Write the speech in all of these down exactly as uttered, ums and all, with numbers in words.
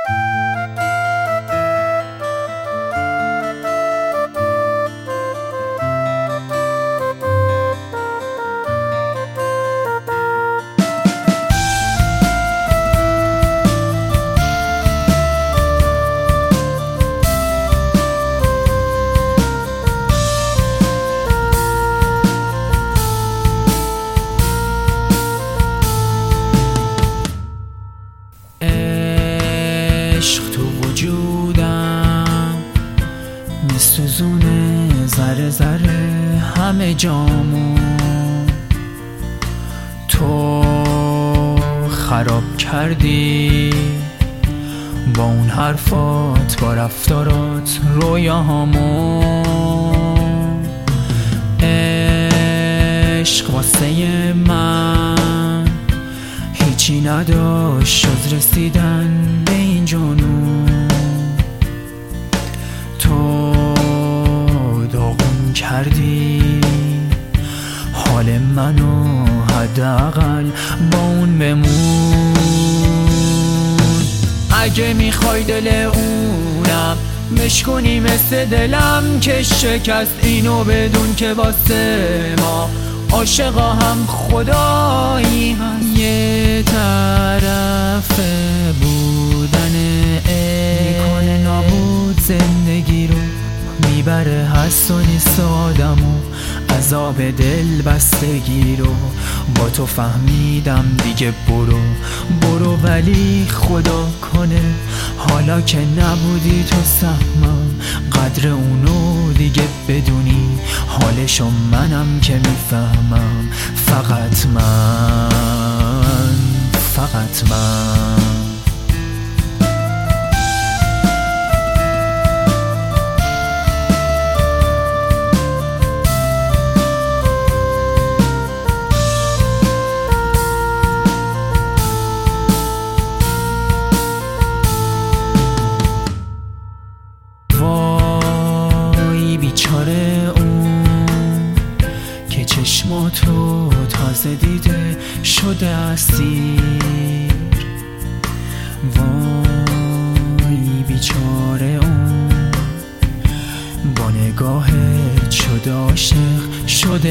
عشق تو وجودم میسوزونه ذره ذره همه جامو، تو خراب کردی با اون حرفات، با رفتارات رویاهامو. عشق واسه من هیچی نداشت جز رسیدن به این جنون، تو داغون کردی حال منو، حداقل با اون بمون. اگه میخوای دل اونم مشکنی مثل دلم که شکست، اینو بدون که واسه ما عاشقا هم خدایی هست. یه طرف بودن میکنه نابود زندگی رو، میبره حس و نیست آدمو، عذاب دل بستگی رو. با تو فهمیدم دیگه برو برو، ولی خدا کنه حالا که نبودی تو سهمم، قدر اونو دیگه بدونی، حالشو منم که میفهمم. فقط من، فقط من. بیچاره اون که چشماتو تازه دیده شده اسیر، وای بیچاره اون با نگاهت شده عاشق، شده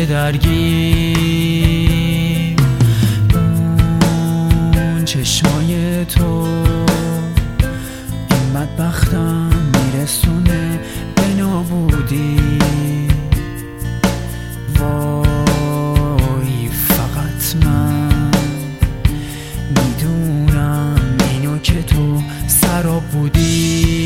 درگیر. اون چشمای تو این بدبختم میرسونه به نابودی. وای فقط من میدونم اینو که تو سراب بودی.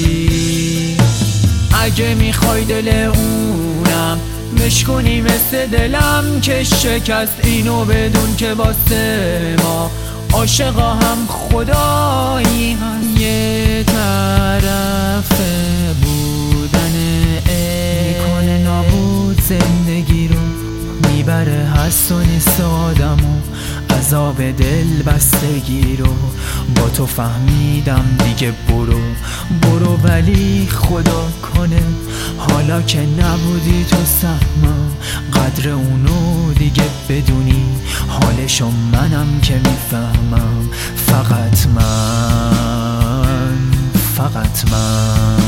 اگه میخوای دل اونم مشکنی مثل دلم که شکست، اینو بدون که واسه ما عاشقا هم خدایی هست. یه طرف بودن میکنه نابود زندگی رو، میبره حس و نیست آدمو، عذاب دل بستگی رو. با تو فهمیدم دیگه برو برو، ولی خدا کنه حالا که نبودی تو سهمم، قدر اونو دیگه بدونی، حالشو منم که میفهمم. فقط من، فقط من.